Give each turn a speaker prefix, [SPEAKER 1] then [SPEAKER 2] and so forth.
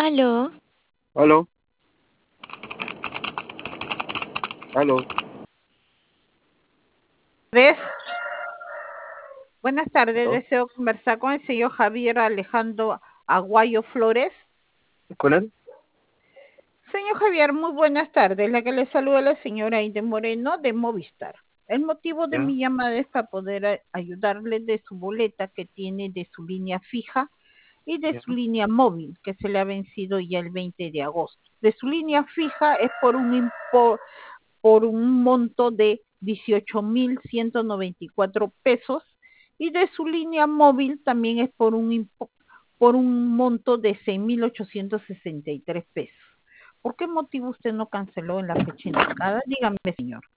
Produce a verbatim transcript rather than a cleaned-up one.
[SPEAKER 1] Aló,
[SPEAKER 2] Aló, aló,
[SPEAKER 3] ¿Ves? Buenas tardes,
[SPEAKER 2] aló,
[SPEAKER 3] deseo conversar con el señor Javier Alejandro Aguayo Flores.
[SPEAKER 2] ¿con él?
[SPEAKER 3] Señor Javier, muy buenas tardes. La que le saluda la señora Aide Moreno de Movistar. El motivo de
[SPEAKER 2] Ya,
[SPEAKER 3] mi llamada es para poder a- ayudarle de su boleta que tiene de su línea fija y de
[SPEAKER 2] ya,
[SPEAKER 3] su línea móvil, que se le ha vencido ya el veinte de agosto. De su línea fija es por un impo- por un monto de dieciocho mil ciento noventa y cuatro pesos y de su línea móvil también es por un impo- por un monto de seis mil ochocientos sesenta y tres pesos. ¿Por qué motivo usted no canceló en la fecha indicada? Dígame, señor.